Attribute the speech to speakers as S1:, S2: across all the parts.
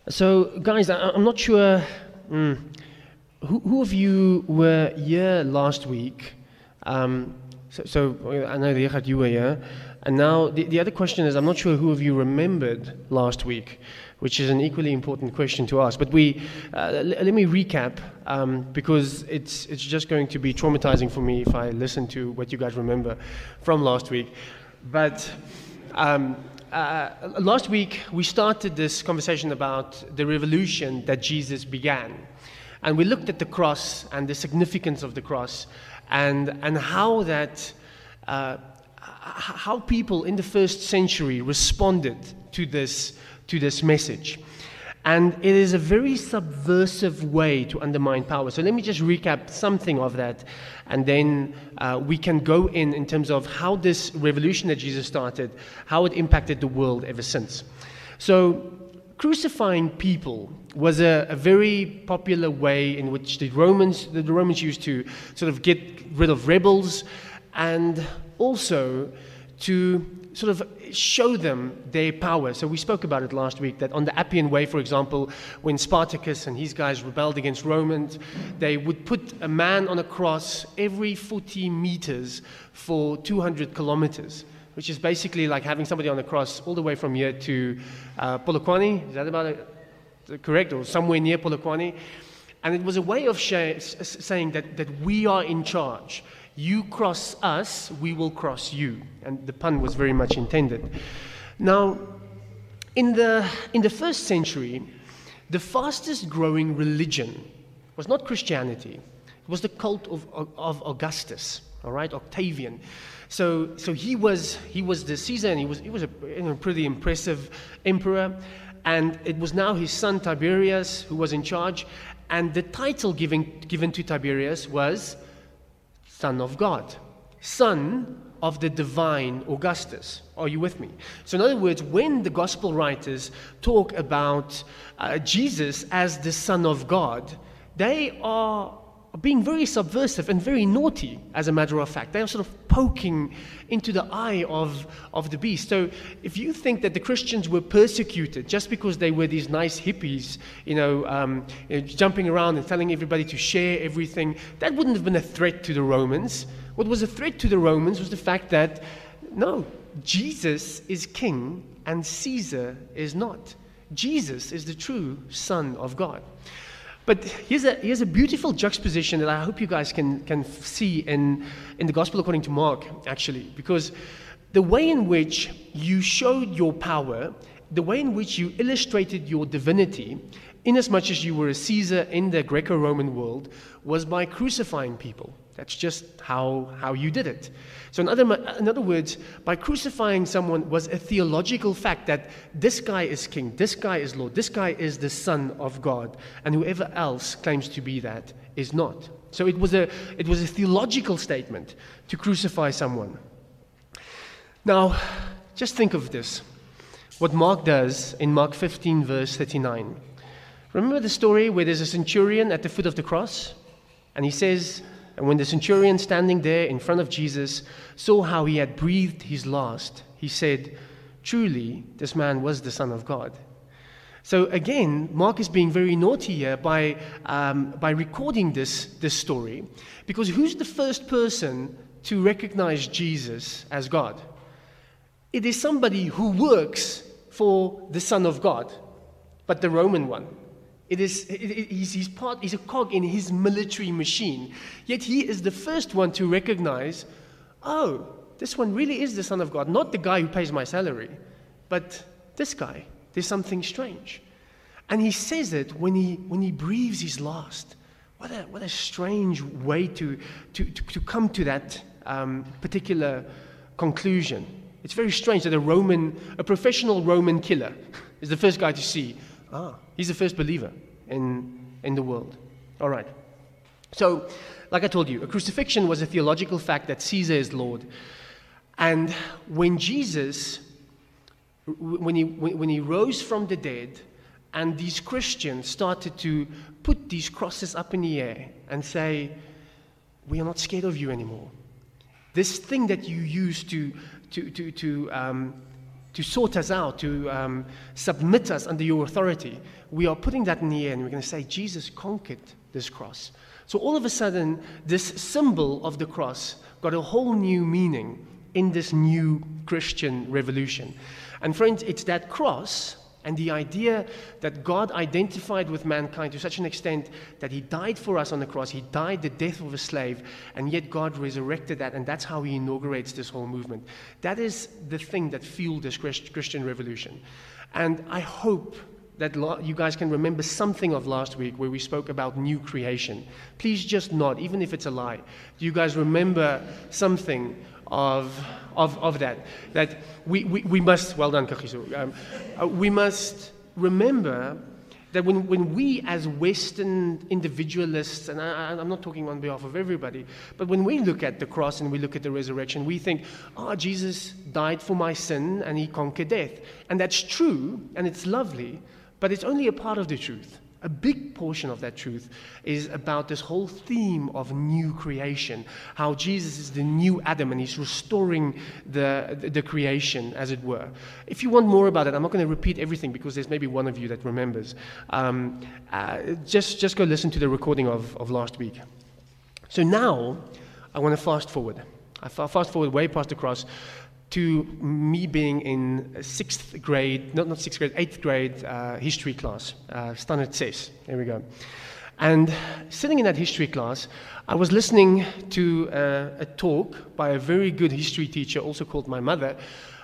S1: So, guys, I'm not sure who of you were here last week. So I know Richard, you were here. And now the other question is, I'm not sure who of you remembered last week, which is an equally important question to ask. But let me recap, because it's just going to be traumatizing for me if I listen to what you guys remember from last week. But last week, we started this conversation about the revolution that Jesus began. And we looked at the cross and the significance of the cross and how that how people in the first century responded to this message. And it is a very subversive way to undermine power. So let me just recap something of that, and then we can go in terms of how this revolution that Jesus started, how it impacted the world ever since. So crucifying people was a very popular way in which the Romans used to sort of get rid of rebels, and also to sort of show them their power. So we spoke about it last week, that on the Appian Way, for example, when Spartacus and his guys rebelled against Romans, they would put a man on a cross every 40 meters for 200 kilometers, which is basically like having somebody on a cross all the way from here to Polokwane. Is that about it? Correct? Or somewhere near Polokwane. And it was a way of saying that we are in charge. You cross us, we will cross you. And the pun was very much intended. Now, in the first century, the fastest growing religion was not Christianity. It was the cult of Augustus, all right, Octavian. So he was the Caesar, and he was a pretty impressive emperor. And it was now his son Tiberius who was in charge. And the title given to Tiberius was Son of God, son of the divine Augustus. Are you with me? So in other words, when the gospel writers talk about Jesus as the Son of God, they are being very subversive and very naughty, as a matter of fact. They are sort of poking into the eye of the beast. So if you think that the Christians were persecuted just because they were these nice hippies, jumping around and telling everybody to share everything, that wouldn't have been a threat to the Romans. What was a threat to the Romans was the fact that, no, Jesus is king and Caesar is not. Jesus is the true Son of God. But here's a beautiful juxtaposition that I hope you guys can see in the Gospel according to Mark, actually. Because the way in which you showed your power, the way in which you illustrated your divinity, inasmuch as you were a Caesar in the Greco-Roman world, was by crucifying people. That's just how you did it. So in other words, by crucifying someone was a theological fact that this guy is king, this guy is Lord, this guy is the Son of God, and whoever else claims to be that is not. So it was a theological statement to crucify someone. Now, just think of this. What Mark does in Mark 15, verse 39. Remember the story where there's a centurion at the foot of the cross? And he says, and when the centurion standing there in front of Jesus saw how he had breathed his last, he said, truly, this man was the Son of God. So again, Mark is being very naughty here by recording this story, because who's the first person to recognize Jesus as God? It is somebody who works for the Son of God, but the Roman one. He's a cog in his military machine. Yet he is the first one to recognize, oh, this one really is the Son of God. Not the guy who pays my salary, but this guy. There's something strange. And he says it when he breathes his last. What a strange way to come to that particular conclusion. It's very strange that a professional Roman killer is the first guy to see, he's the first believer in the world. All right. So, like I told you, a crucifixion was a theological fact that Caesar is Lord. And when Jesus, when he rose from the dead, and these Christians started to put these crosses up in the air and say, we are not scared of you anymore. This thing that you use to sort us out, to submit us under your authority, we are putting that in the air and we're going to say, Jesus conquered this cross. So all of a sudden, this symbol of the cross got a whole new meaning in this new Christian revolution. And friends, it's that cross and the idea that God identified with mankind to such an extent that he died for us on the cross. He died the death of a slave, and yet God resurrected that, and that's how he inaugurates this whole movement. That is the thing that fueled this Christian revolution. And I hope that you guys can remember something of last week where we spoke about new creation. Please just nod, even if it's a lie. Do you guys remember something of that? That we must, well done, Kagiso. We must remember that when we as Western individualists, and I'm not talking on behalf of everybody, but when we look at the cross and we look at the resurrection, we think, Jesus died for my sin and he conquered death. And that's true, and it's lovely, but it's only a part of the truth. A big portion of that truth is about this whole theme of new creation, how Jesus is the new Adam and he's restoring the creation, as it were. If you want more about it, I'm not going to repeat everything because there's maybe one of you that remembers. Just go listen to the recording of last week. So now I want to fast forward. I fast forward way past the cross to me being in 8th grade history class, Standard 6. There we go. And sitting in that history class, I was listening to a talk by a very good history teacher, also called my mother,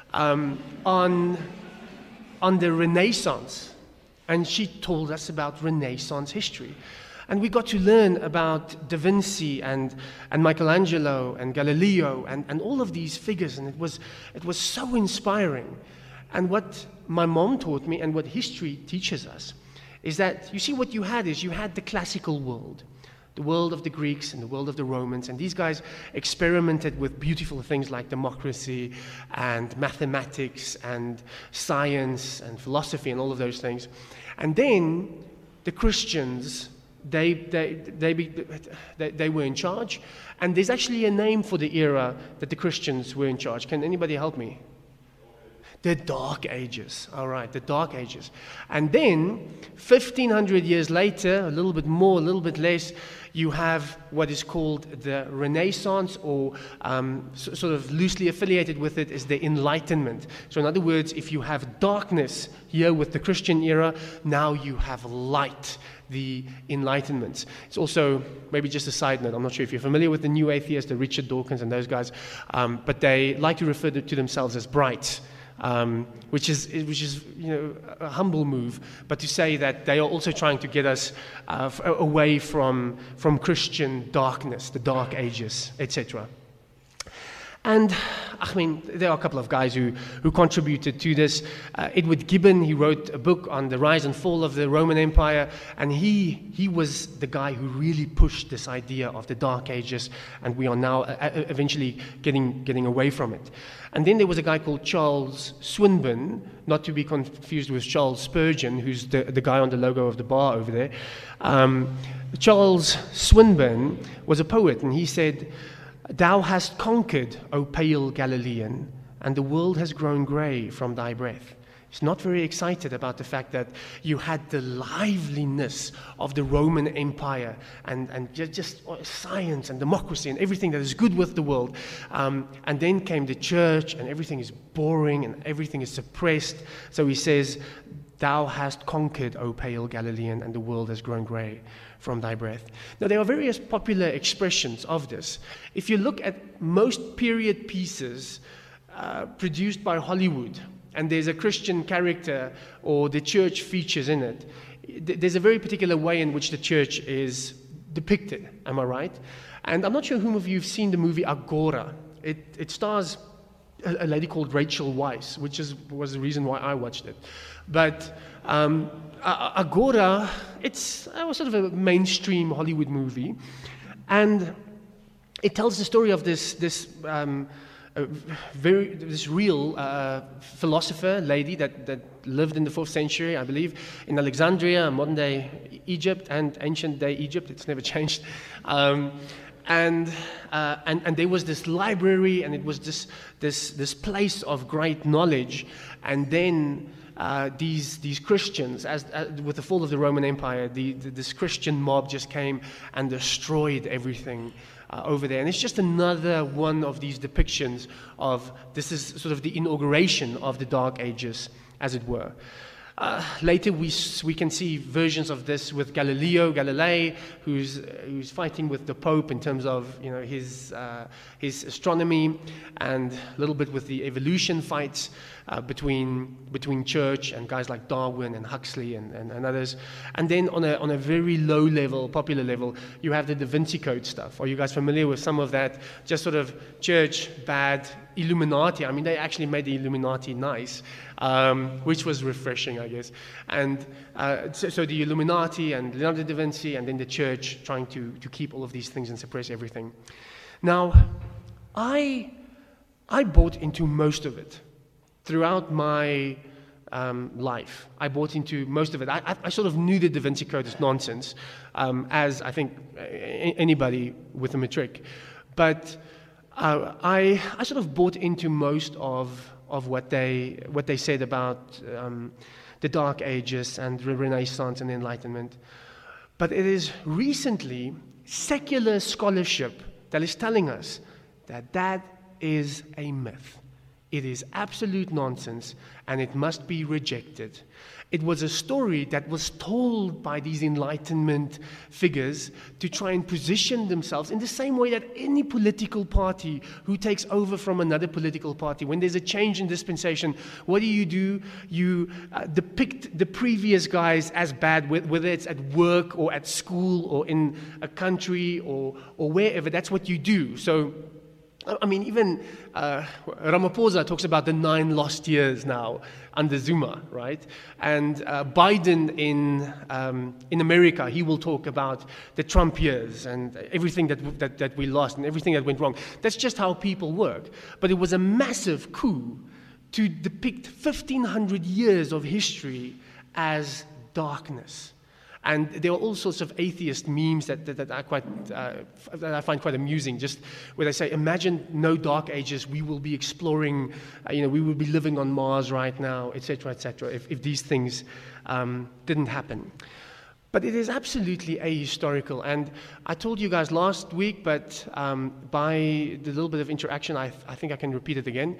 S1: on the Renaissance. And she told us about Renaissance history. And we got to learn about Da Vinci and Michelangelo and Galileo and all of these figures, and it was so inspiring. And what my mom taught me and what history teaches us is that, you see, what you had the classical world, the world of the Greeks and the world of the Romans, and these guys experimented with beautiful things like democracy and mathematics and science and philosophy and all of those things. And then the Christians, they were in charge, and there's actually a name for the era that the Christians were in charge. Can anybody help me? The Dark Ages. All right, the Dark Ages. And then 1,500 years later, a little bit more, a little bit less, you have what is called the Renaissance, or sort of loosely affiliated with it is the Enlightenment. So in other words, if you have darkness here with the Christian era, now you have light, the Enlightenment. It's also, maybe just a side note, I'm not sure if you're familiar with the New Atheists, the Richard Dawkins and those guys, but they like to refer to themselves as bright. Which is a humble move, but to say that they are also trying to get us away from Christian darkness, the Dark Ages, etc. And I mean, there are a couple of guys who contributed to this. Edward Gibbon, he wrote a book on the rise and fall of the Roman Empire, and he was the guy who really pushed this idea of the Dark Ages, and we are now eventually getting away from it. And then there was a guy called Charles Swinburne, not to be confused with Charles Spurgeon, who's the guy on the logo of the bar over there. Charles Swinburne was a poet, and he said, "Thou hast conquered, O pale Galilean, and the world has grown grey from thy breath." He's not very excited about the fact that you had the liveliness of the Roman Empire and just science and democracy and everything that is good with the world. And then came the church, and everything is boring and everything is suppressed. So he says, "Thou hast conquered, O pale Galilean, and the world has grown grey from thy breath." Now, there are various popular expressions of this. If you look at most period pieces produced by Hollywood, and there's a Christian character or the church features in it, there's a very particular way in which the church is depicted. Am I right? And I'm not sure whom of you have seen the movie Agora. It stars a lady called Rachel Weisz, which was the reason why I watched it. But Agora, it's sort of a mainstream Hollywood movie, and it tells the story of this real philosopher lady that lived in the 4th century, I believe, in Alexandria, modern-day Egypt, and ancient-day Egypt. It's never changed. and there was this library, and it was this place of great knowledge. And then these Christians, as with the fall of the Roman Empire, this Christian mob just came and destroyed everything over there. And it's just another one of these depictions of, this is sort of the inauguration of the Dark Ages, as it were. Later we can see versions of this with Galileo Galilei, who's fighting with the Pope in terms of his astronomy, and a little bit with the evolution fights between church and guys like Darwin and Huxley and others. And then on a very low level, popular level, you have the Da Vinci Code stuff. Are you guys familiar with some of that? Just sort of church, bad, Illuminati. I mean, they actually made the Illuminati nice, which was refreshing, I guess. And so the Illuminati and Leonardo da Vinci, and then the church trying to keep all of these things and suppress everything. Now, I bought into most of it. Throughout my life, I bought into most of it. I sort of knew the Da Vinci Code is nonsense, as I think anybody with a matric. But I sort of bought into most of what they said about the Dark Ages and the Renaissance and the Enlightenment. But it is recently secular scholarship that is telling us that is a myth. It is absolute nonsense, and it must be rejected. It was a story that was told by these Enlightenment figures to try and position themselves in the same way that any political party who takes over from another political party, when there's a change in dispensation, what do? You depict the previous guys as bad, whether it's at work or at school or in a country or wherever. That's what you do. So, I mean, even Ramaphosa talks about the 9 lost years now under Zuma, right? And Biden in America, he will talk about the Trump years and everything that we lost and everything that went wrong. That's just how people work. But it was a massive coup to depict 1,500 years of history as darkness. And there are all sorts of atheist memes that I find quite amusing, just where they say, imagine no dark ages, we will be exploring, we will be living on Mars right now, etc., if these things didn't happen. But it is absolutely ahistorical. And I told you guys last week, but by the little bit of interaction, I think I can repeat it again.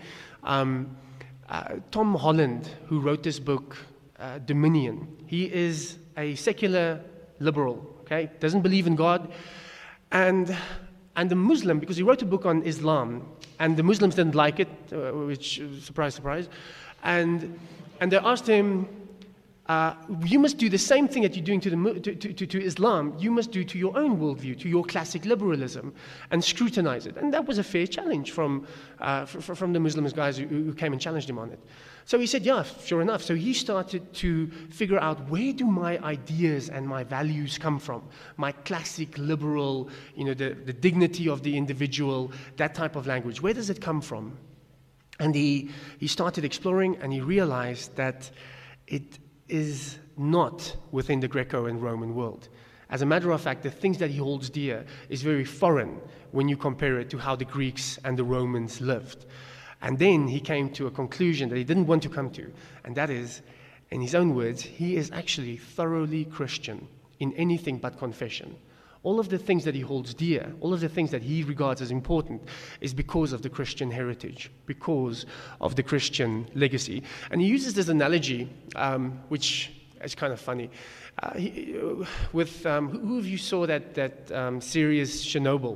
S1: Tom Holland, who wrote this book, Dominion, he is a secular liberal, okay? Doesn't believe in God. And a Muslim, because he wrote a book on Islam, and the Muslims didn't like it, which, surprise, surprise. And they asked him, you must do the same thing that you're doing to Islam, you must do to your own worldview, to your classic liberalism, and scrutinize it. And that was a fair challenge from the Muslim guys who came and challenged him on it. So he said, yeah, sure enough. So he started to figure out, where do my ideas and my values come from? My classic liberal, the dignity of the individual, that type of language. Where does it come from? And he started exploring, and he realized that it is not within the Greco and Roman world. As a matter of fact, the things that he holds dear is very foreign when you compare it to how the Greeks and the Romans lived. And then he came to a conclusion that he didn't want to come to, and that is, in his own words, he is actually thoroughly Christian in anything but confession. All of the things that he holds dear, all of the things that he regards as important, is because of the Christian heritage, because of the Christian legacy. And he uses this analogy, which is kind of funny. Who of you saw that series Chernobyl?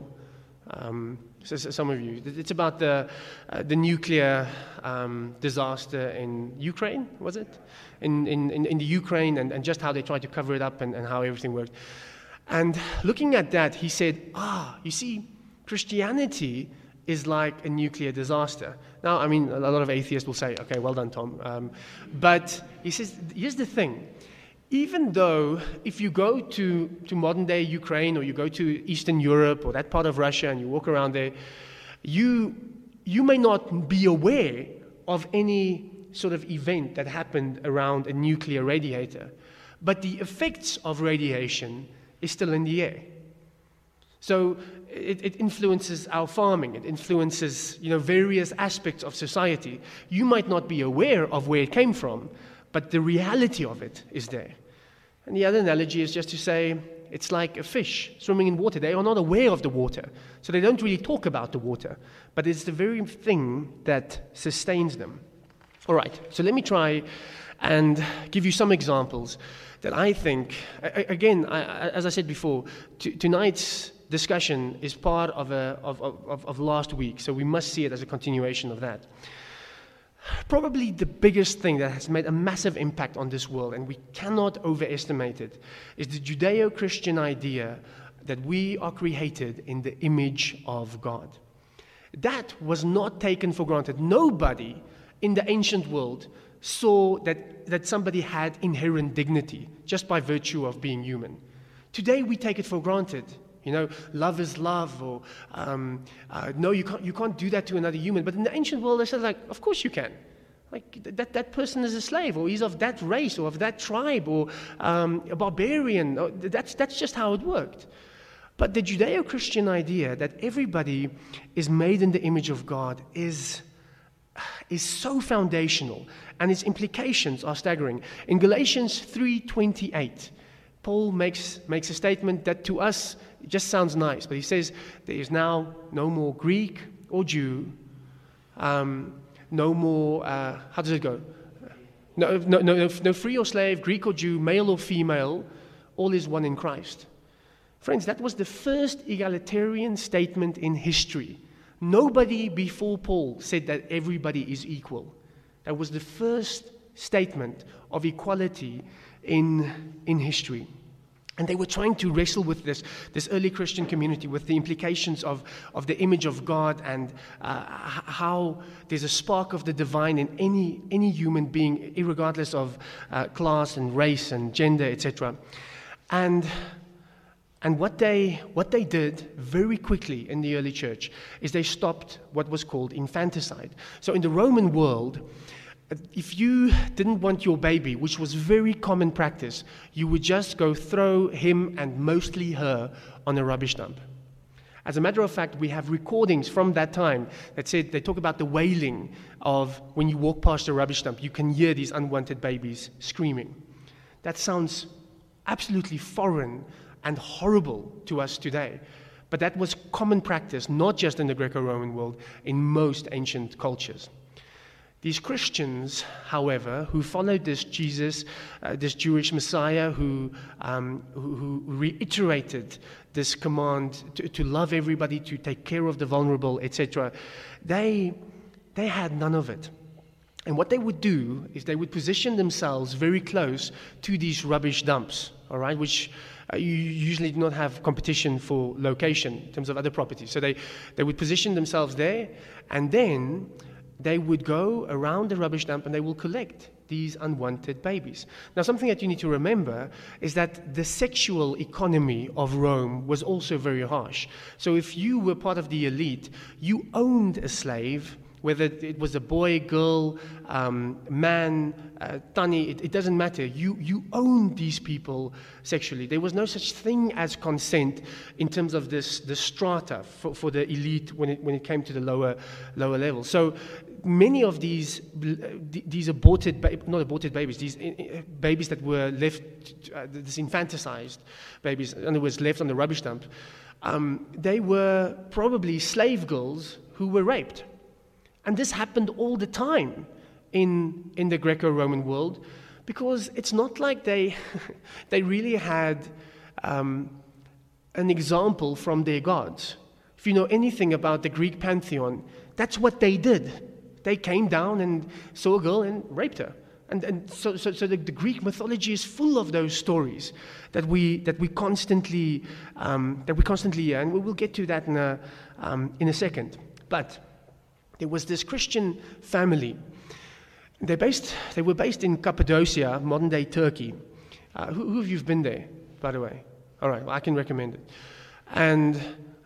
S1: So some of you. It's about the nuclear disaster in Ukraine, was it? In the Ukraine, and just how they tried to cover it up and how everything worked. And looking at that, he said, you see, Christianity is like a nuclear disaster. Now, I mean, a lot of atheists will say, okay, well done, Tom. But he says, here's the thing. Even though if you go to modern-day Ukraine, or you go to Eastern Europe or that part of Russia and you walk around there, you may not be aware of any sort of event that happened around a nuclear radiator. But the effects of radiation is still in the air. So it influences our farming. It influences, various aspects of society. You might not be aware of where it came from, but the reality of it is there. And the other analogy is just to say it's like a fish swimming in water. They are not aware of the water, so they don't really talk about the water, but it's the very thing that sustains them. All right, so let me try and give you some examples that I think, again, as I said before, tonight's discussion is part of last week, so we must see it as a continuation of that. Probably the biggest thing that has made a massive impact on this world, and we cannot overestimate it, is the Judeo-Christian idea that we are created in the image of God. That was not taken for granted. Nobody in the ancient world saw that somebody had inherent dignity just by virtue of being human. Today we take it for granted. Love is love, or no, you can't do that to another human. But in the ancient world, they said, of course you can. That person is a slave, or he's of that race, or of that tribe, or a barbarian. That's just how it worked. But the Judeo-Christian idea that everybody is made in the image of God is so foundational, and its implications are staggering. In Galatians 3:28, Paul makes a statement that to us just sounds nice, but he says there is now no more Greek or Jew, no more, how does it go? No free or slave, Greek or Jew, male or female, all is one in Christ. Friends, that was the first egalitarian statement in history. Nobody before Paul said that everybody is equal. That was the first statement of equality in history. And they were trying to wrestle with this early Christian community, with the implications of the image of God, and how there's a spark of the divine in any human being, irregardless of class and race and gender, etc. And what they did very quickly in the early church is they stopped what was called infanticide. So in the Roman world, if you didn't want your baby, which was very common practice, you would just go throw him and mostly her on a rubbish dump. As a matter of fact, we have recordings from that time that said they talk about the wailing of when you walk past a rubbish dump, you can hear these unwanted babies screaming. That sounds absolutely foreign and horrible to us today. But that was common practice, not just in the Greco-Roman world, in most ancient cultures. These Christians, however, who followed this Jesus, this Jewish Messiah, who reiterated this command to love everybody, to take care of the vulnerable, etc., they had none of it. And what they would do is they would position themselves very close to these rubbish dumps, all right, which you usually do not have competition for location in terms of other properties. So they would position themselves there, and then they would go around the rubbish dump and they will collect these unwanted babies. Now, something that you need to remember is that the sexual economy of Rome was also very harsh. So if you were part of the elite, you owned a slave, whether it was a boy, girl, man, tani, it doesn't matter. You owned these people sexually. There was no such thing as consent in terms of the strata for the elite when it came to the lower level. So many of these aborted, not aborted babies, these babies that were left, this infanticized babies, in other words, left on the rubbish dump, they were probably slave girls who were raped. And this happened all the time in the Greco-Roman world, because it's not like they really had an example from their gods. If you know anything about the Greek pantheon, that's what they did. They came down and saw a girl and raped her. And so the Greek mythology is full of those stories that we constantly hear, and we will get to that in a second. But there was this Christian family. They were based in Cappadocia, modern-day Turkey. Who of you have been there, by the way? All right, well, I can recommend it. And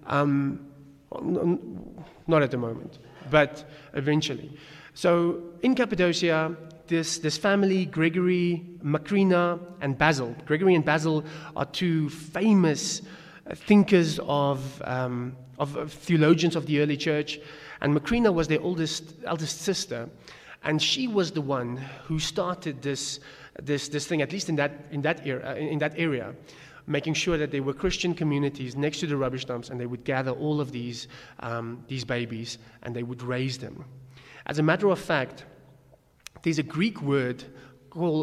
S1: not at the moment, but eventually. So in Cappadocia, this family, Gregory, Macrina, and Basil. Gregory and Basil are two famous thinkers, of theologians of the early church, and Macrina was their eldest sister, and she was the one who started this thing, at least in that area, making sure that there were Christian communities next to the rubbish dumps, and they would gather all of these babies and they would raise them. As a matter of fact, there's a Greek word called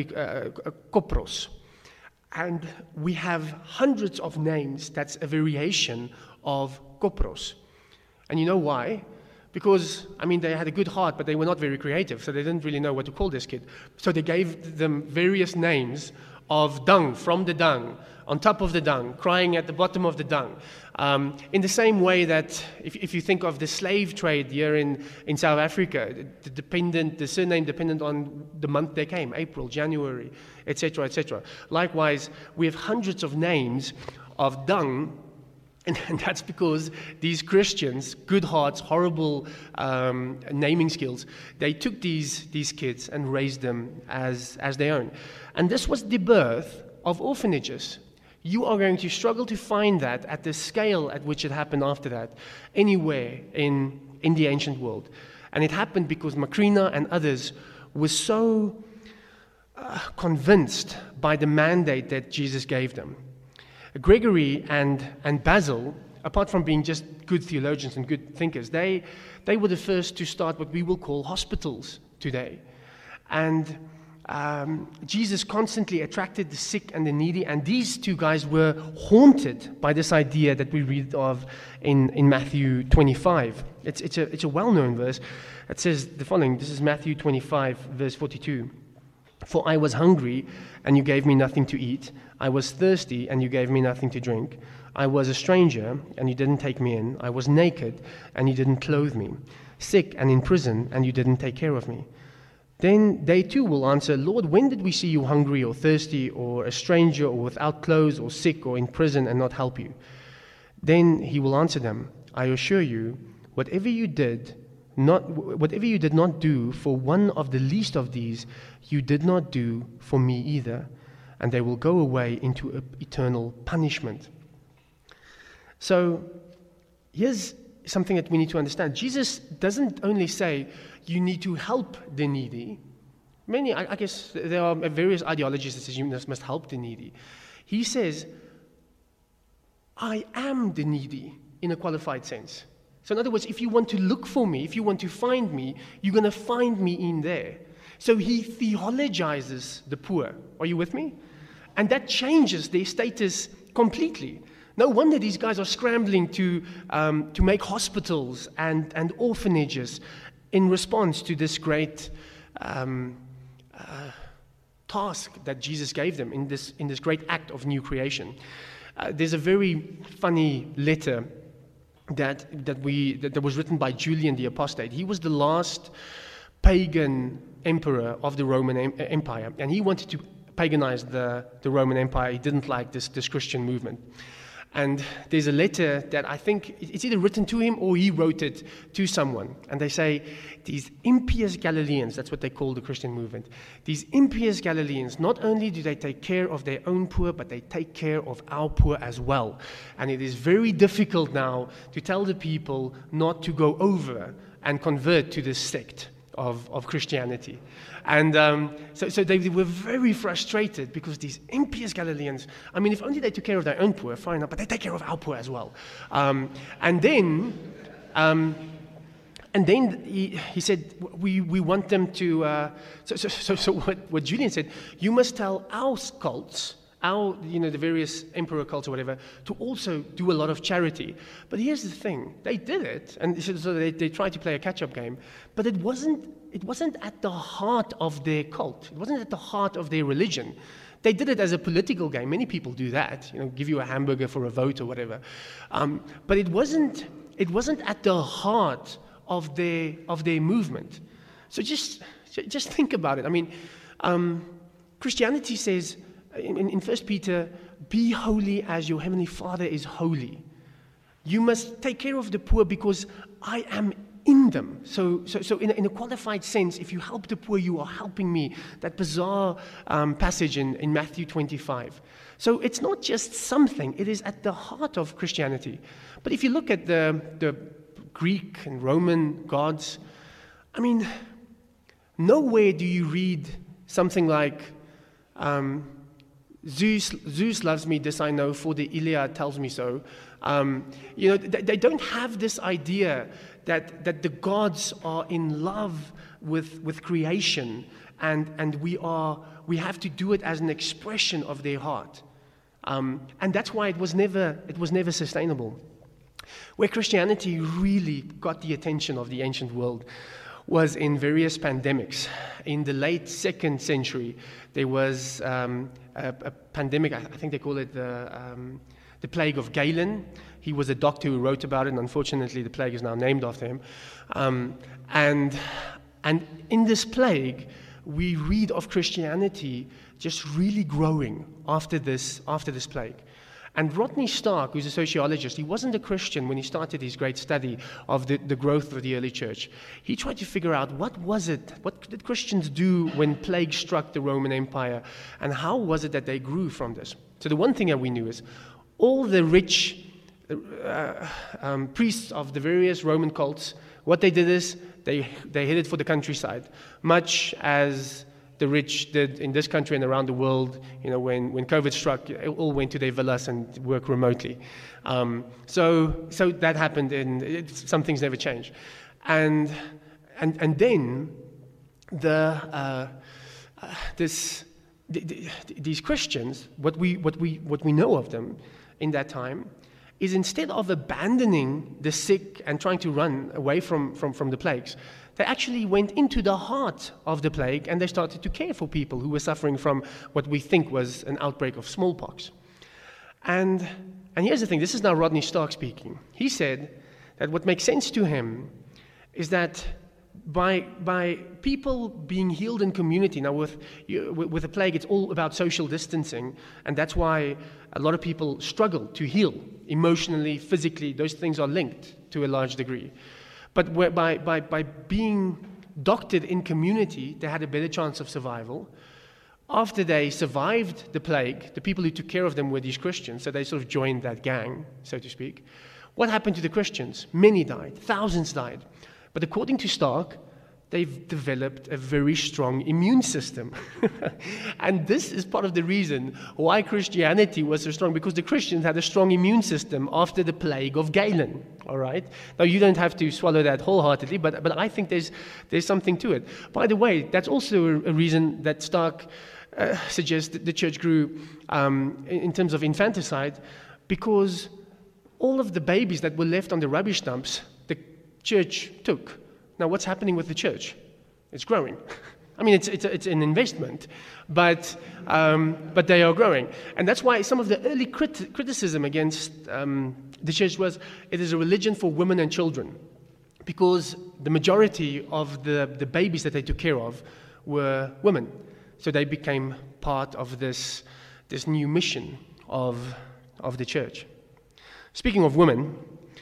S1: kopros, and we have hundreds of names that's a variation of kopros. And you know why? Because, they had a good heart, but they were not very creative, so they didn't really know what to call this kid. So they gave them various names of dung, from the dung, on top of the dung, crying at the bottom of the dung. In the same way that if you think of the slave trade here in South Africa, the surname dependent on the month they came, April, January, etc., etc. Likewise, we have hundreds of names of dung, and that's because these Christians, good hearts, horrible naming skills, they took these kids and raised them as their own. And this was the birth of orphanages. You are going to struggle to find that at the scale at which it happened after that, anywhere in the ancient world. And it happened because Macrina and others were so convinced by the mandate that Jesus gave them. Gregory and Basil, apart from being just good theologians and good thinkers, they were the first to start what we will call hospitals today. And Jesus constantly attracted the sick and the needy, and these two guys were haunted by this idea that we read of in Matthew 25. It's a well-known verse. It says the following. This is Matthew 25, verse 42. "For I was hungry, and you gave me nothing to eat. I was thirsty, and you gave me nothing to drink. I was a stranger, and you didn't take me in. I was naked, and you didn't clothe me. Sick and in prison, and you didn't take care of me." Then they too will answer, "Lord, when did we see you hungry or thirsty or a stranger or without clothes or sick or in prison and not help you?" Then he will answer them, "I assure you, whatever you did not do for one of the least of these, you did not do for me either." And they will go away into eternal punishment. So here's something that we need to understand. Jesus doesn't only say you need to help the needy. I guess there are various ideologies that say you must help the needy. He says, I am the needy in a qualified sense. So in other words, if you want to look for me, if you want to find me, you're going to find me in there. So he theologizes the poor. Are you with me? And that changes their status completely. No wonder these guys are scrambling to make hospitals and orphanages in response to this great task that Jesus gave them in this great act of new creation. There's a very funny letter that was written by Julian the Apostate. He was the last pagan emperor of the Roman Empire, and he wanted to paganize the Roman Empire. He didn't like this Christian movement. And there's a letter that I think it's either written to him or he wrote it to someone. And they say, these impious Galileans, that's what they call the Christian movement, these impious Galileans, not only do they take care of their own poor, but they take care of our poor as well. And it is very difficult now to tell the people not to go over and convert to this sect of Christianity. And so they were very frustrated because these impious Galileans, if only they took care of their own poor, fine enough, but they take care of our poor as well. And then he said, we want them to, so what Julian said, you must tell our cults, the various emperor cults or whatever, to also do a lot of charity. But here's the thing, they did it, and so they tried to play a catch-up game, but it wasn't at the heart of their cult. It wasn't at the heart of their religion. They did it as a political game. Many people do that, give you a hamburger for a vote or whatever. But it wasn't at the heart of their movement. So just think about it. Christianity says in 1 Peter, be holy as your heavenly Father is holy. You must take care of the poor because I am in them. So in a qualified sense, if you help the poor, you are helping me. That bizarre passage in Matthew 25. So it's not just something, it is at the heart of Christianity. But if you look at the Greek and Roman gods, I mean, nowhere do you read something like, Zeus loves me, this I know, for the Iliad tells me so. They don't have this idea that the gods are in love with creation, and we have to do it as an expression of their heart. And that's why it was never sustainable. Where Christianity really got the attention of the ancient world was in various pandemics. In the late 2nd century, there was a pandemic, I think they call it the plague of Galen. He was a doctor who wrote about it, and unfortunately the plague is now named after him. And in this plague, we read of Christianity just really growing after this plague. And Rodney Stark, who's a sociologist, he wasn't a Christian when he started his great study of the growth of the early church. He tried to figure out what did Christians do when plague struck the Roman Empire, and how was it that they grew from this? So the one thing that we knew is all the rich priests of the various Roman cults, what they did is they headed for the countryside, much as the rich did in this country and around the world. When COVID struck, they all went to their villas and work remotely. So that happened, and some things never change. And then these Christians, what we know of them in that time, is instead of abandoning the sick and trying to run away from the plagues, they actually went into the heart of the plague, and they started to care for people who were suffering from what we think was an outbreak of smallpox. And here's the thing, this is now Rodney Stark speaking. He said that what makes sense to him is that by people being healed in community, now with the plague, it's all about social distancing, and that's why a lot of people struggle to heal emotionally, physically. Those things are linked to a large degree. But by being doctored in community, they had a better chance of survival. After they survived the plague, the people who took care of them were these Christians, so they sort of joined that gang, so to speak. What happened to the Christians? Many died, thousands died. But according to Stark, they've developed a very strong immune system. And this is part of the reason why Christianity was so strong, because the Christians had a strong immune system after the plague of Galen. All right? Now, you don't have to swallow that wholeheartedly, but I think there's something to it. By the way, that's also a reason that Stark suggests that the church grew in terms of infanticide, because all of the babies that were left on the rubbish dumps, the church took. Now, what's happening with the church? It's growing. I mean, it's an investment, but they are growing. And that's why some of the early criticism against the church was it is a religion for women and children, because the majority of the babies that they took care of were women. So they became part of this new mission of the church. Speaking of women,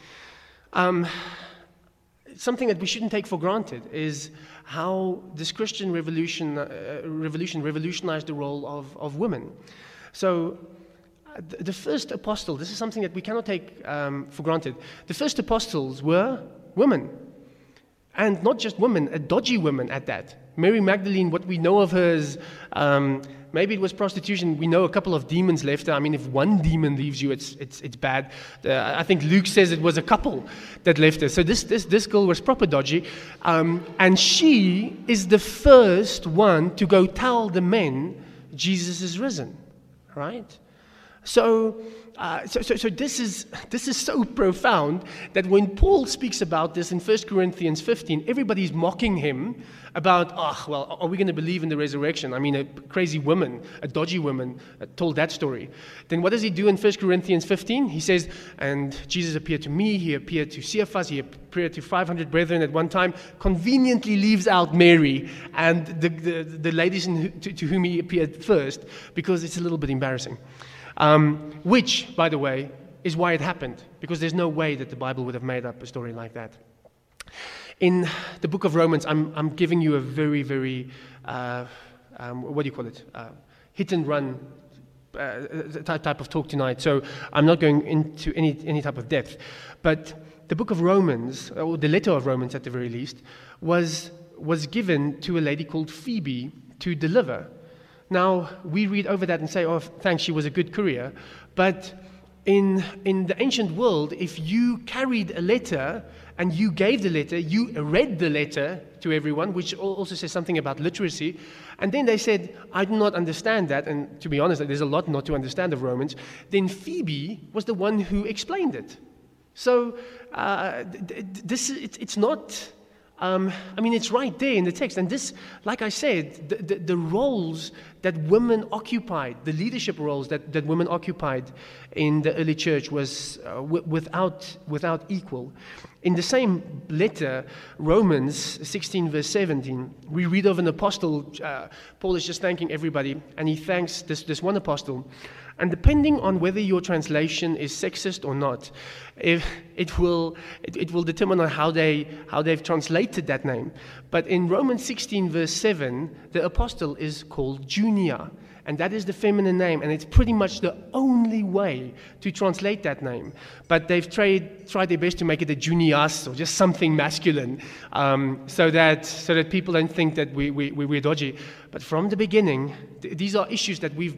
S1: something that we shouldn't take for granted is how this Christian revolution revolutionized the role of women. So the first apostle, this is something that we cannot take for granted. The first apostles were women. And not just women, a dodgy woman at that. Mary Magdalene, what we know of her is, maybe it was prostitution. We know a couple of demons left her. I mean, if one demon leaves you, it's bad. I think Luke says it was a couple that left her. So this girl was proper dodgy. And she is the first one to go tell the men Jesus is risen, right? So this is so profound that when Paul speaks about this in 1 Corinthians 15, everybody's mocking him about, are we going to believe in the resurrection? I mean, a crazy woman, a dodgy woman told that story. Then what does he do in 1 Corinthians 15? He says, and Jesus appeared to me, he appeared to Cephas, he appeared to 500 brethren at one time, conveniently leaves out Mary and the ladies to whom he appeared first, because it's a little bit embarrassing. Which, by the way, is why it happened, because there's no way that the Bible would have made up a story like that. in the book of Romans, I'm giving you a very, very, what do you call it? Hit and run type of talk tonight. So I'm not going into any type of depth. But the book of Romans, or the letter of Romans at the very least, was given to a lady called Phoebe to deliver. Now, we read over that and say, oh, thanks, she was a good courier. But in the ancient world, if you carried a letter and you gave the letter, you read the letter to everyone, which also says something about literacy. And then they said, I do not understand that. And to be honest, there's a lot not to understand of Romans. Then Phoebe was the one who explained it. So it's not... it's right there in the text. And this, like I said, the roles that women occupied, the leadership roles that women occupied in the early church was without equal. In the same letter, Romans 16, verse 17, we read of an apostle. Paul is just thanking everybody, and he thanks this one apostle. And depending on whether your translation is sexist or not, it will determine on how they've translated that name. But in Romans 16, verse 7, the apostle is called Junia, and that is the feminine name, and it's pretty much the only way to translate that name. But they've tried their best to make it a Junias or just something masculine, so that people don't think that we're dodgy. But from the beginning, these are issues that we've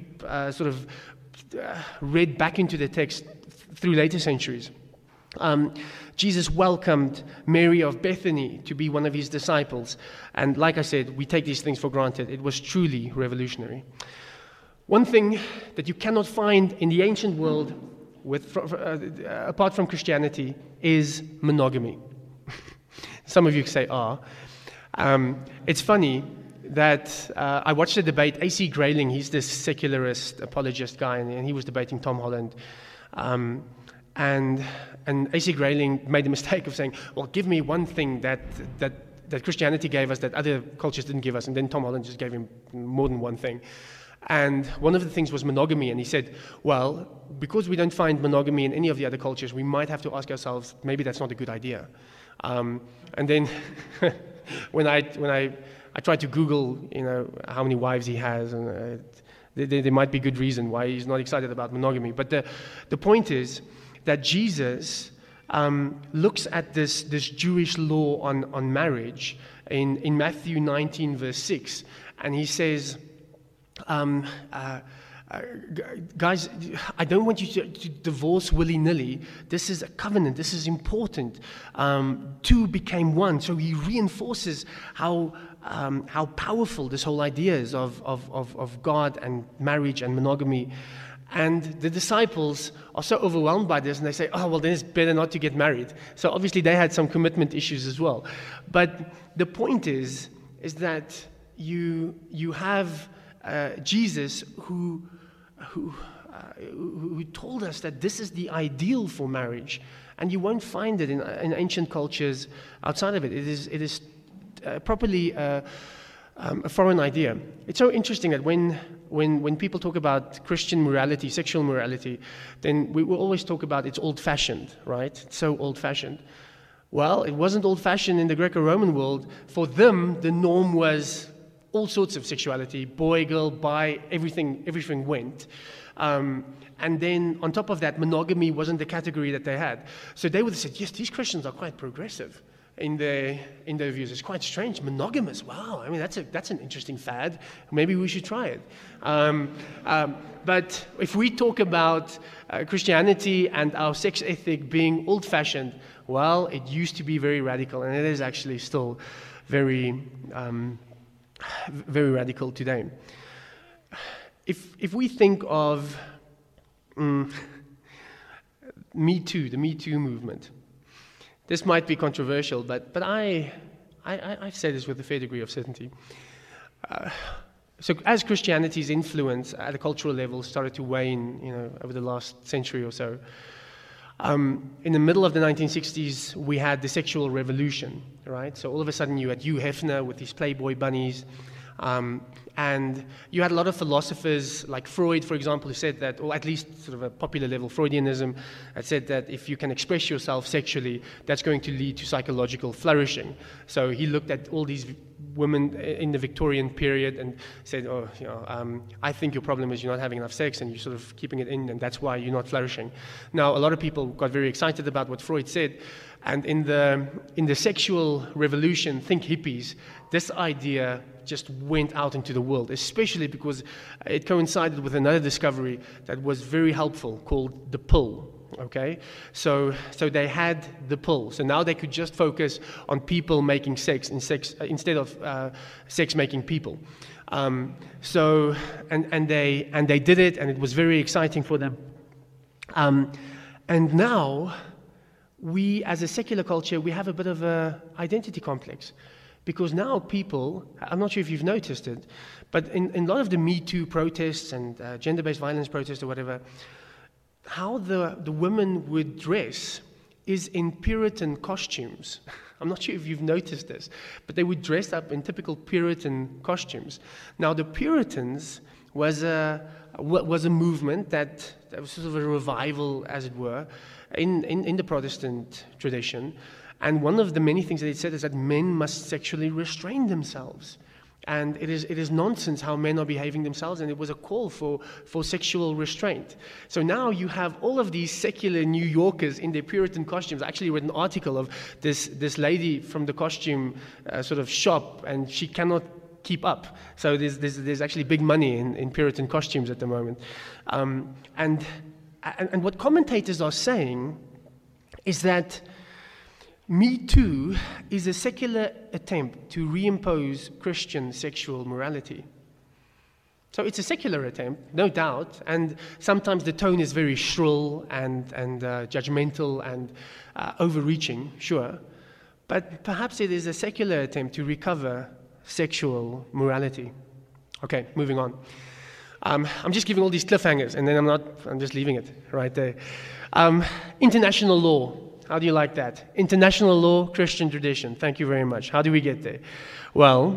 S1: read back into the text through later centuries. Jesus welcomed Mary of Bethany to be one of his disciples. And like I said, we take these things for granted. It was truly revolutionary. One thing that you cannot find in the ancient world apart from Christianity is monogamy. Some of you say, it's funny that I watched a debate. A.C. Grayling, he's this secularist apologist guy, and he was debating Tom Holland. And A.C. Grayling made the mistake of saying, well, give me one thing that Christianity gave us that other cultures didn't give us. And then Tom Holland just gave him more than one thing. And one of the things was monogamy. And he said, well, because we don't find monogamy in any of the other cultures, we might have to ask ourselves, maybe that's not a good idea. And then when I tried to Google, how many wives he has, and there might be good reason why he's not excited about monogamy. But the point is that Jesus looks at this Jewish law on marriage in Matthew 19, verse 6, and he says, guys, I don't want you to divorce willy-nilly. This is a covenant. This is important. Two became one. So he reinforces how powerful this whole idea is of God and marriage and monogamy. And the disciples are so overwhelmed by this, and they say, oh, well, then it's better not to get married. So obviously they had some commitment issues as well. But the point is that you have Jesus who told us that this is the ideal for marriage, and you won't find it in ancient cultures outside of it. It is properly a foreign idea. It's so interesting that when people talk about Christian morality, sexual morality, then we will always talk about it's old-fashioned, right? It's so old-fashioned. Well, it wasn't old-fashioned in the Greco-Roman world. For them, the norm was all sorts of sexuality, boy, girl, bi, everything went. And then on top of that, monogamy wasn't the category that they had. So they would have said, yes, these Christians are quite progressive in their views. It's quite strange. Monogamous, wow. I mean, that's an interesting fad. Maybe we should try it. But if we talk about Christianity and our sex ethic being old-fashioned, well, it used to be very radical, and it is actually still very radical today. If we think of Me Too, the Me Too movement, this might be controversial, but I say this with a fair degree of certainty. So as Christianity's influence at a cultural level started to wane, over the last century or so, in the middle of the 1960s, we had the sexual revolution, right? So all of a sudden you had Hugh Hefner with his Playboy bunnies. And you had a lot of philosophers like Freud, for example, who said that, or at least sort of a popular level, Freudianism, had said that if you can express yourself sexually, that's going to lead to psychological flourishing. So he looked at all these women in the Victorian period and said, oh, I think your problem is you're not having enough sex and you're sort of keeping it in, and that's why you're not flourishing. Now, a lot of people got very excited about what Freud said, and in the sexual revolution, think hippies, this idea just went out into the world, especially because it coincided with another discovery that was very helpful called the pill. Okay, so they had the pill. So now they could just focus on people making sex instead of sex making people. And they did it, and it was very exciting for them. And now we, as a secular culture, we have a bit of a identity complex. Because now people, I'm not sure if you've noticed it, but in a lot of the Me Too protests and gender-based violence protests or whatever, how the women would dress is in Puritan costumes. I'm not sure if you've noticed this, but they would dress up in typical Puritan costumes. Now, the Puritans was a movement that was sort of a revival, as it were, in the Protestant tradition. And one of the many things that it said is that men must sexually restrain themselves. And it is nonsense how men are behaving themselves, and it was a call for sexual restraint. So now you have all of these secular New Yorkers in their Puritan costumes. I actually read an article of this lady from the costume sort of shop, and she cannot keep up. So there's actually big money in Puritan costumes at the moment. And what commentators are saying is that Me Too is a secular attempt to reimpose Christian sexual morality. So it's a secular attempt, no doubt, and sometimes the tone is very shrill and judgmental and overreaching, sure, but perhaps it is a secular attempt to recover sexual morality. Okay, moving on. I'm just giving all these cliffhangers, and then I'm just leaving it right there. International law. How do you like that? International law, Christian tradition. Thank you very much. How do we get there? Well,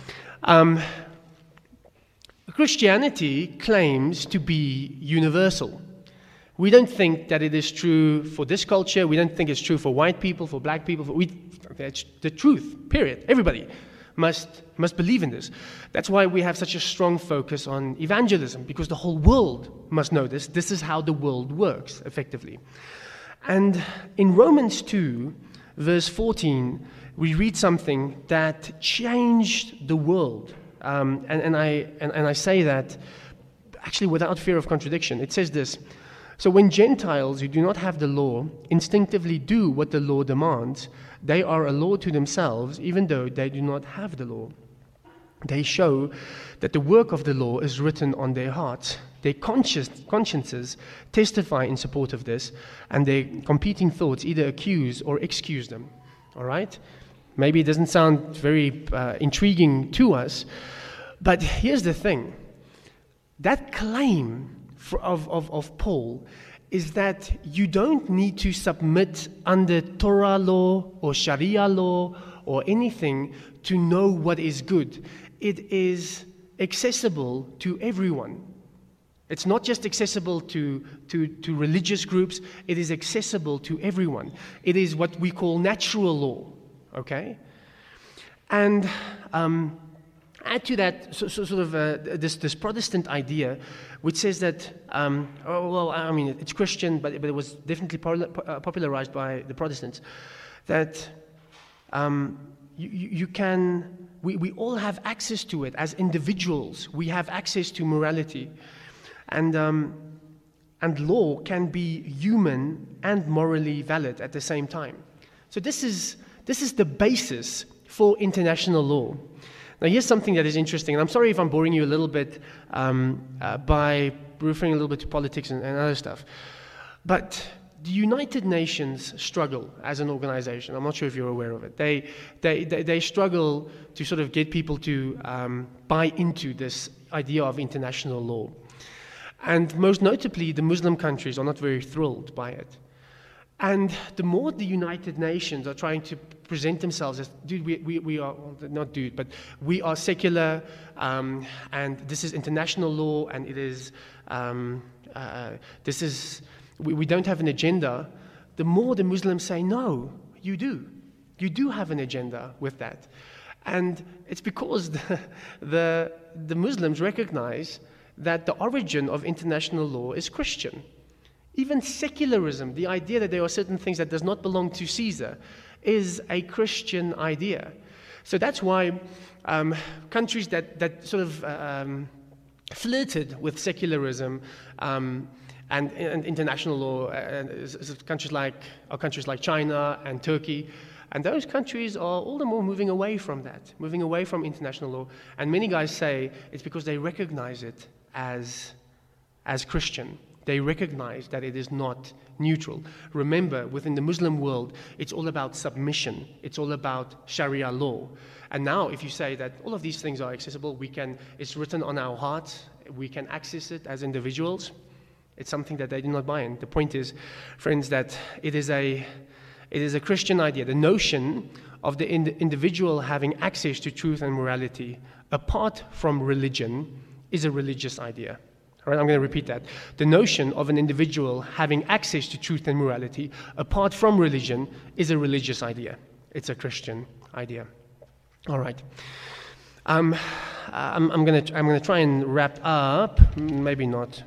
S1: Christianity claims to be universal. We don't think that it is true for this culture. We don't think it's true for white people, for black people. It's the truth, period. Everybody must believe in this. That's why we have such a strong focus on evangelism, because the whole world must know this. This is how the world works, effectively. And in Romans 2, verse 14, we read something that changed the world. And I say that actually without fear of contradiction. It says this: so when Gentiles who do not have the law instinctively do what the law demands, they are a law to themselves, even though they do not have the law. They show that the work of the law is written on their hearts. Their consciences testify in support of this, and their competing thoughts either accuse or excuse them. All right? Maybe it doesn't sound very intriguing to us, but here's the thing. That claim of Paul is that you don't need to submit under Torah law or Sharia law or anything to know what is good. It is accessible to everyone. It's not just accessible to religious groups, it is accessible to everyone. It is what we call natural law, okay? And add to that this Protestant idea, which says that, it's Christian, but it was definitely popularized by the Protestants, that we all have access to it as individuals. We have access to morality. And law can be human and morally valid at the same time. So this is the basis for international law. Now here's something that is interesting, and I'm sorry if I'm boring you a little bit by referring a little bit to politics and other stuff, but the United Nations struggle as an organization. I'm not sure if you're aware of it. They struggle to sort of get people to buy into this idea of international law. And most notably, the Muslim countries are not very thrilled by it. And the more the United Nations are trying to present themselves as, dude, we are, well, not dude, but we are secular, and this is international law, and it is, we don't have an agenda, the more the Muslims say, no, you do. You do have an agenda with that. And it's because the Muslims recognize that the origin of international law is Christian. Even secularism, the idea that there are certain things that does not belong to Caesar, is a Christian idea. So that's why countries that sort of flirted with secularism and international law, countries like China and Turkey, and those countries are all the more moving away from that, moving away from international law. And many guys say it's because they recognize it as Christian. They recognize that it is not neutral. Remember, within the Muslim world, it's all about submission. It's all about Sharia law. And now, if you say that all of these things are accessible, it's written on our hearts, we can access it as individuals, it's something that they do not buy in. The point is, friends, that it is a Christian idea. The notion of the individual having access to truth and morality apart from religion is a religious idea. All right, I'm going to repeat that. The notion of an individual having access to truth and morality apart from religion is a religious idea. It's a Christian idea. All right. I'm going to try and wrap up. Maybe not.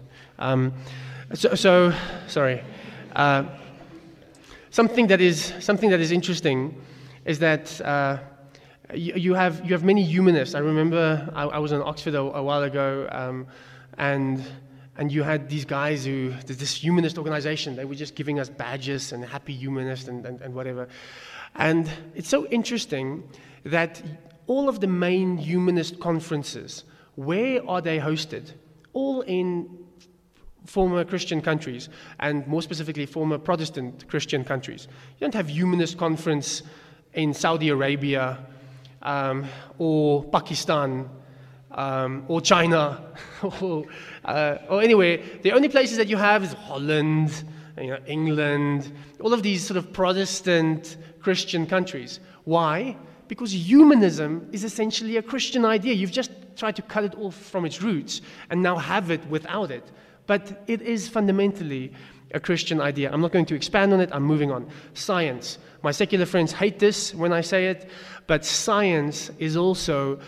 S1: Sorry. Something that is interesting is that you have many humanists. I remember I was in Oxford a while ago, and you had these guys this humanist organization. They were just giving us badges and happy humanist and whatever. And it's so interesting that all of the main humanist conferences, where are they hosted? All in former Christian countries, and more specifically former Protestant Christian countries. You don't have humanist conference in Saudi Arabia or Pakistan or China or anywhere. The only places that you have is Holland, England, all of these sort of Protestant Christian countries. Why? Because humanism is essentially a Christian idea. You've just tried to cut it off from its roots and now have it without it. But it is fundamentally a Christian idea. I'm not going to expand on it. I'm moving on. Science. My secular friends hate this when I say it, but science is also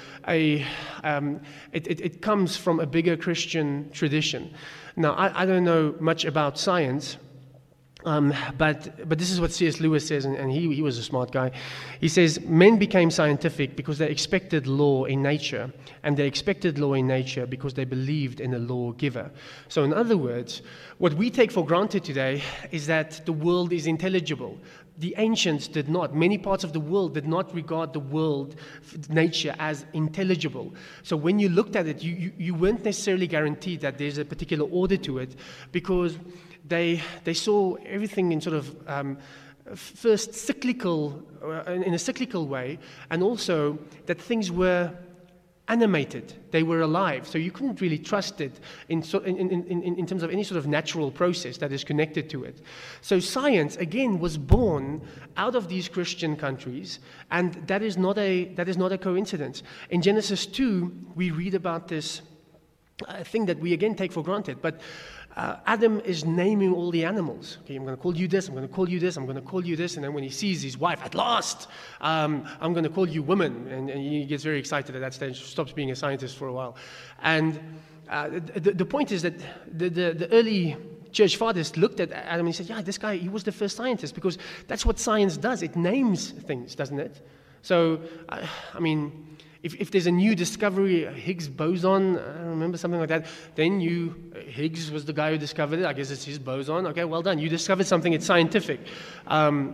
S1: it comes from a bigger Christian tradition. Now, I don't know much about science, but this is what C.S. Lewis says, and he was a smart guy. He says, men became scientific because they expected law in nature, and they expected law in nature because they believed in a lawgiver. So in other words, what we take for granted today is that the world is intelligible. The ancients did not. Many parts of the world did not regard the world, nature, as intelligible. So when you looked at it, you weren't necessarily guaranteed that there's a particular order to it, because they saw everything in sort of first cyclical, in a cyclical way, and also that things were animated, they were alive, so you couldn't really trust it in terms of any sort of natural process that is connected to it. So science, again, was born out of these Christian countries, and that is not a coincidence. In Genesis 2, we read about this thing that we again take for granted, but Adam is naming all the animals. Okay, I'm going to call you this, I'm going to call you this, I'm going to call you this, and then when he sees his wife, at last, I'm going to call you woman, and he gets very excited at that stage, stops being a scientist for a while. And the point is that the early church fathers looked at Adam and he said, yeah, this guy, he was the first scientist, because that's what science does. It names things, doesn't it? So, I mean, if there's a new discovery, a Higgs boson, I remember something like that, then Higgs was the guy who discovered it. I guess it's his boson. Okay, well done. You discovered something. It's scientific. I'm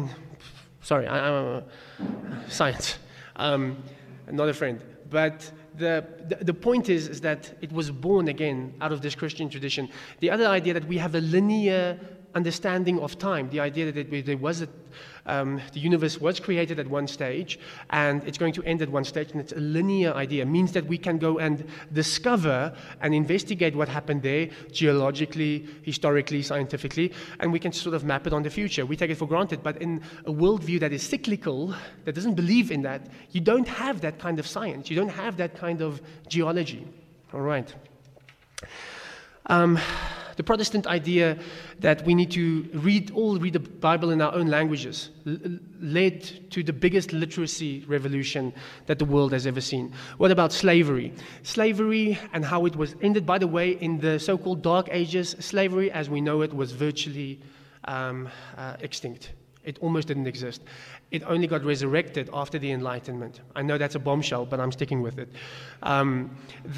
S1: science. Not a friend. But the point is that it was born again out of this Christian tradition. The other idea that we have a linear understanding of time, the idea that there was the universe was created at one stage and it's going to end at one stage, and it's a linear idea, means that we can go and discover and investigate what happened there geologically, historically, scientifically, and we can sort of map it on the future. We take it for granted, but in a worldview that is cyclical, that doesn't believe in that, you don't have that kind of science, you don't have that kind of geology. All right. The Protestant idea that we need to read the Bible in our own languages led to the biggest literacy revolution that the world has ever seen. What about slavery? Slavery and how it was ended, by the way, in the so-called Dark Ages, slavery as we know it was virtually extinct. It almost didn't exist. It only got resurrected after the Enlightenment. I know that's a bombshell, but I'm sticking with it. And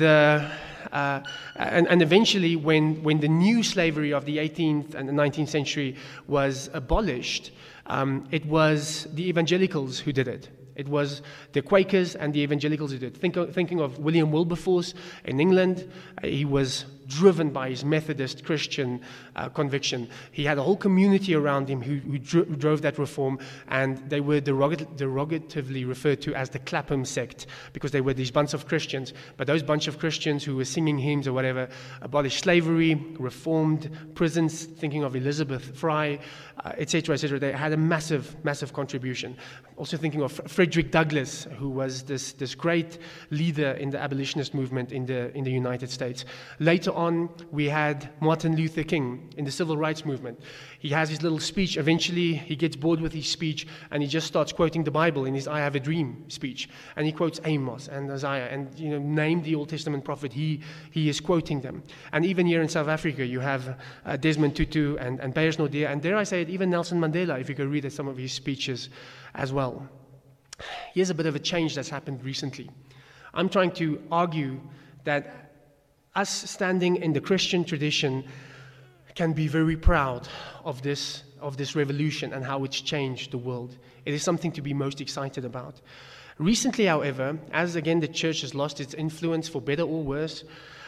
S1: eventually, when the new slavery of the 18th and the 19th century was abolished, it was the evangelicals who did it. It was the Quakers and the evangelicals who did it. Thinking of William Wilberforce in England, he was driven by his Methodist Christian conviction. He had a whole community around him who drove that reform, and they were derogatively referred to as the Clapham sect, because they were these bunch of Christians. But those bunch of Christians who were singing hymns or whatever abolished slavery, reformed prisons, thinking of Elizabeth Fry, etc., etc. They had a massive, massive contribution. Also thinking of Frederick Douglass, who was this great leader in the abolitionist movement in the United States. Later on, we had Martin Luther King in the civil rights movement. He has his little speech. Eventually, he gets bored with his speech, and he just starts quoting the Bible in his I Have a Dream speech. And he quotes Amos and Isaiah, and name the Old Testament prophet, he is quoting them. And even here in South Africa, you have Desmond Tutu and Beyers Naudé, and dare I say it, even Nelson Mandela, if you could read some of his speeches as well. Here's a bit of a change that's happened recently. I'm trying to argue that us standing in the Christian tradition can be very proud of this revolution and how it's changed the world. It is something to be most excited about. Recently, however, as again the church has lost its influence for better or worse,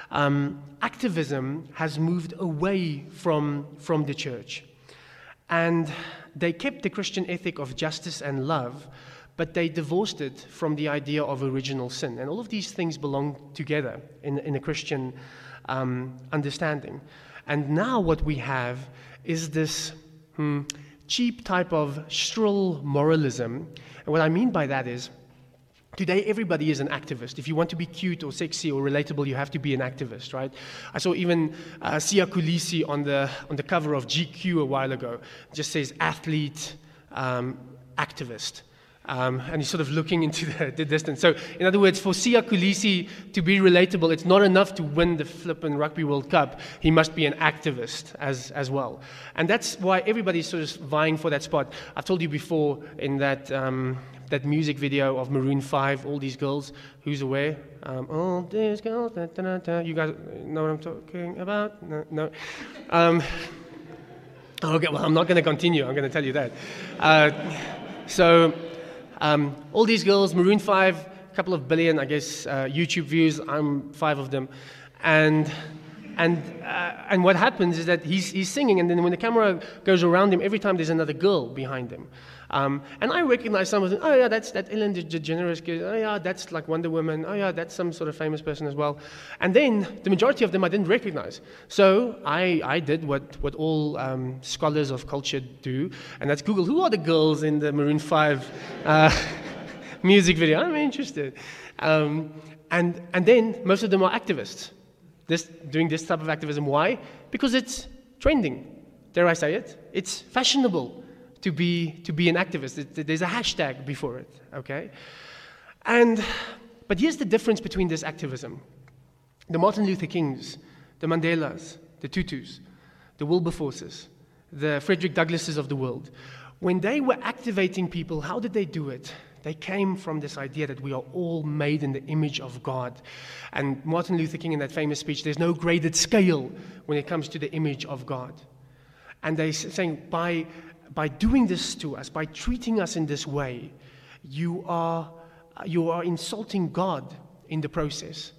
S1: activism has moved away from the church. And they kept the Christian ethic of justice and love, but they divorced it from the idea of original sin. And all of these things belong together in a Christian understanding. And now what we have is this cheap type of shrill moralism. And what I mean by that is, today everybody is an activist. If you want to be cute or sexy or relatable, you have to be an activist, right? I saw even Siya Kolisi on the cover of GQ a while ago. It just says athlete, activist. And he's sort of looking into the distance. So, in other words, for Siya Kolisi to be relatable, it's not enough to win the flippin' Rugby World Cup. He must be an activist as well. And that's why everybody's sort of vying for that spot. I've told you before in that music video of Maroon 5, all these girls, who's aware? All these girls, da, da, da, da. You guys know what I'm talking about? No. Okay, well, I'm not going to continue. I'm going to tell you that. All these girls, Maroon 5, a couple of billion, I guess, YouTube views. I'm 5 of them. And what happens is that he's singing, and then when the camera goes around him, every time there's another girl behind him. And I recognize some of them. Oh, yeah, that's that Ellen DeGeneres kid. Oh, yeah, that's like Wonder Woman. Oh, yeah, that's some sort of famous person as well. And then the majority of them I didn't recognize. So I did what all scholars of culture do, and that's Google, who are the girls in the Maroon 5 music video? I'm interested. And then most of them are activists. Doing this type of activism. Why? Because it's trending. Dare I say it? It's fashionable to be an activist. There's a hashtag before it, okay? But here's the difference between this activism. The Martin Luther Kings, the Mandelas, the Tutus, the Wilberforces, the Frederick Douglasses of the world, when they were activating people, how did they do it? They came from this idea that we are all made in the image of God. And Martin Luther King in that famous speech, there's no graded scale when it comes to the image of God. And they're saying, by doing this to us, by treating us in this way, you are insulting God in the process.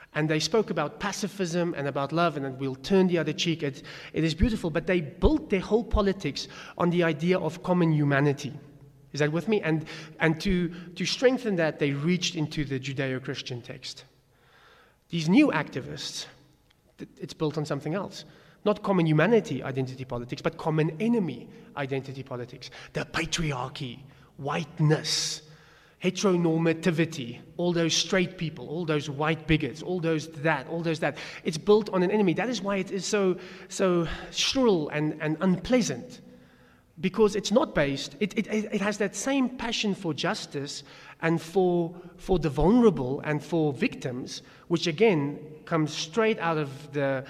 S1: And they spoke about pacifism and about love, and that we'll turn the other cheek. It is beautiful, but they built their whole politics on the idea of common humanity. Is that with me? And to strengthen that, they reached into the Judeo-Christian text. These new activists, it's built on something else. Not common humanity identity politics, but common enemy identity politics. The patriarchy, whiteness, heteronormativity, all those straight people, all those white bigots, all those that. It's built on an enemy. That is why it is so shrill and unpleasant. Because it's not based, it has that same passion for justice and for the vulnerable and for victims, which again comes straight out of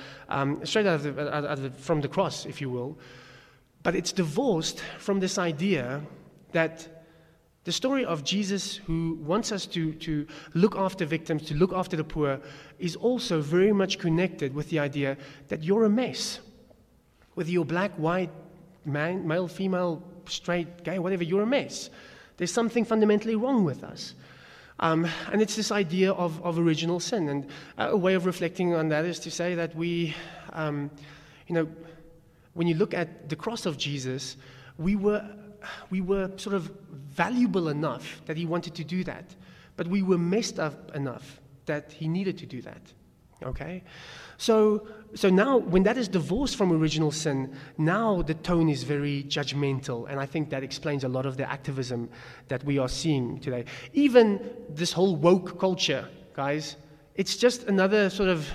S1: from the cross, if you will. But it's divorced from this idea that the story of Jesus, who wants us to look after victims, to look after the poor, is also very much connected with the idea that you're a mess. Whether you're black, white, man, male, female, straight, gay, whatever, you're a mess. There's something fundamentally wrong with us. And it's this idea of original sin. And a way of reflecting on that is to say that we, when you look at the cross of Jesus, we were sort of valuable enough that he wanted to do that. But we were messed up enough that he needed to do that. Okay? So now, when that is divorced from original sin, now the tone is very judgmental, and I think that explains a lot of the activism that we are seeing today. Even this whole woke culture, guys, it's just another sort of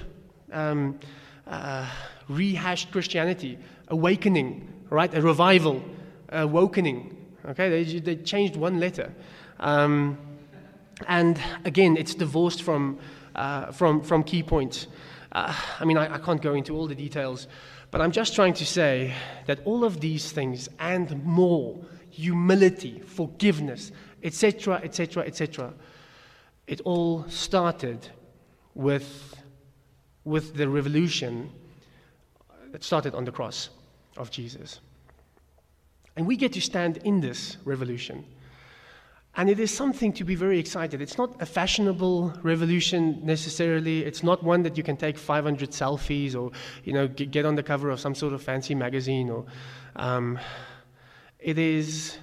S1: rehashed Christianity, awakening, right? A revival, awakening. Okay, they changed one letter, and again, it's divorced from key points. I can't go into all the details, but I'm just trying to say that all of these things and more, humility, forgiveness, etc., etc., etc., it all started with the revolution that started on the cross of Jesus. And we get to stand in this revolution. And it is something to be very excited. It's not a fashionable revolution necessarily. It's not one that you can take 500 selfies or, get on the cover of some sort of fancy magazine. Or, it is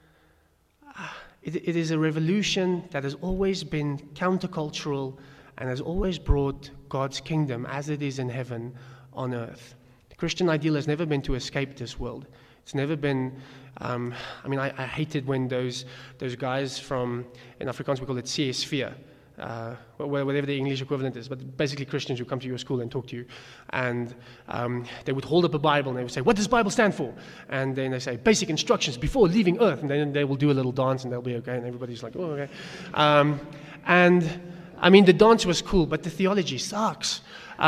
S1: a revolution that has always been countercultural and has always brought God's kingdom, as it is in heaven, on earth. The Christian ideal has never been to escape this world. It's never been, I hated when those guys from, in Afrikaans we call it CSV, whatever the English equivalent is, but basically Christians who come to your school and talk to you, and they would hold up a Bible and they would say, what does Bible stand for? And then they say, basic instructions before leaving earth, and then they will do a little dance and they'll be okay, and everybody's like, oh, okay. The dance was cool, but the theology sucks.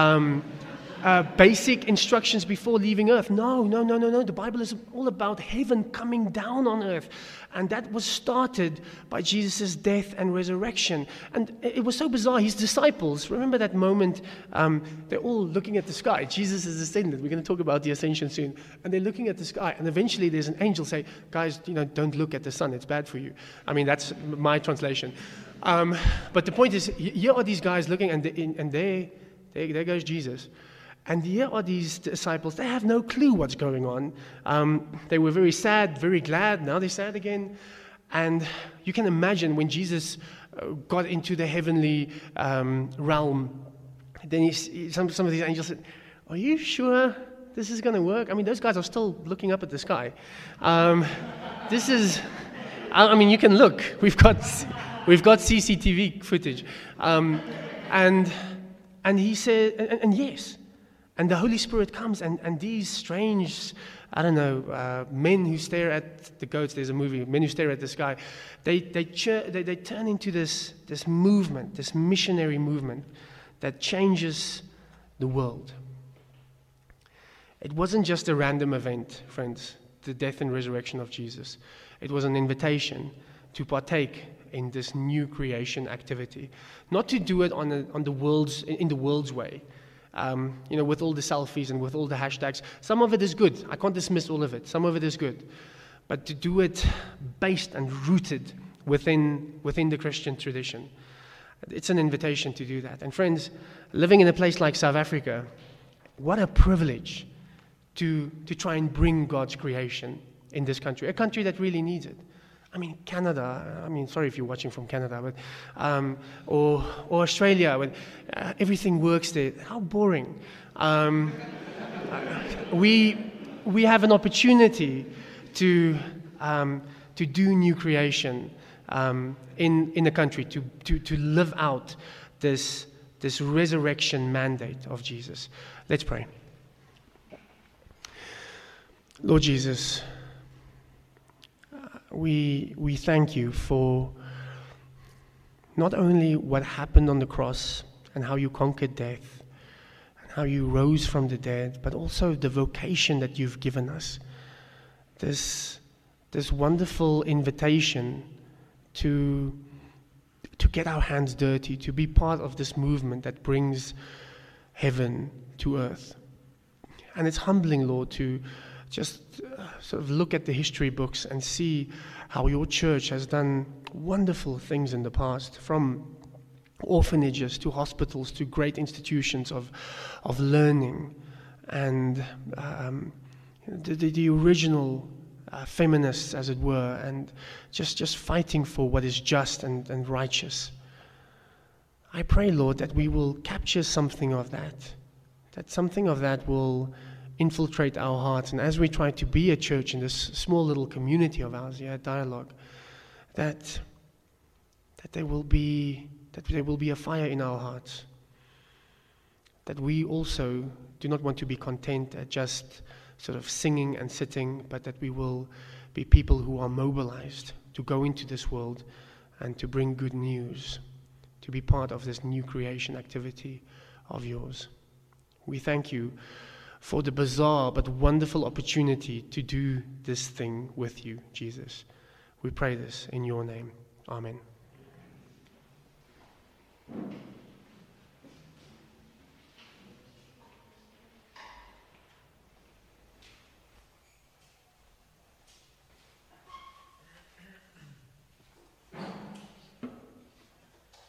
S1: Basic instructions before leaving earth. No. The Bible is all about heaven coming down on earth. And that was started by Jesus' death and resurrection. And it was so bizarre. His disciples, remember that moment? They're all looking at the sky. Jesus is ascended. We're going to talk about the ascension soon. And they're looking at the sky. And eventually there's an angel say, guys, don't look at the sun. It's bad for you. That's my translation. But the point is, here are these guys looking, and there goes Jesus. And here are these disciples. They have no clue what's going on. They were very sad, very glad. Now they're sad again. And you can imagine when Jesus got into the heavenly realm, then some of these angels said, are you sure this is going to work? Those guys are still looking up at the sky. This is, you can look. We've got CCTV footage. And he said, and yes. And the Holy Spirit comes, and these strange, men who stare at the goats. There's a movie, Men Who Stare at the Sky. They turn into this movement, this missionary movement that changes the world. It wasn't just a random event, friends, the death and resurrection of Jesus. It was an invitation to partake in this new creation activity, not to do it in the world's way. With all the selfies and with all the hashtags. Some of it is good. I can't dismiss all of it. Some of it is good. But to do it based and rooted within the Christian tradition. It's an invitation to do that. And friends, living in a place like South Africa, what a privilege to try and bring God's creation in this country, a country that really needs it. I mean, Canada, sorry if you're watching from Canada, but or Australia, when everything works there. How boring. We have an opportunity to do new creation in the country, to live out this resurrection mandate of Jesus. Let's pray. Lord Jesus, we thank you for not only what happened on the cross and how you conquered death and how you rose from the dead, but also the vocation that you've given us. This wonderful invitation to get our hands dirty, to be part of this movement that brings heaven to earth. And it's humbling, Lord, to just sort of look at the history books and see how your church has done wonderful things in the past, from orphanages to hospitals to great institutions of learning, and the original feminists, as it were, and just fighting for what is just and righteous. I pray, Lord, that we will capture something of that something of that will infiltrate our hearts, and as we try to be a church in this small little community of ours, Dialogue, that there will be a fire in our hearts, that we also do not want to be content at just sort of singing and sitting, but that we will be people who are mobilized to go into this world and to bring good news, to be part of this new creation activity of yours. We thank you for the bizarre but wonderful opportunity to do this thing with you, Jesus. We pray this in your name. Amen.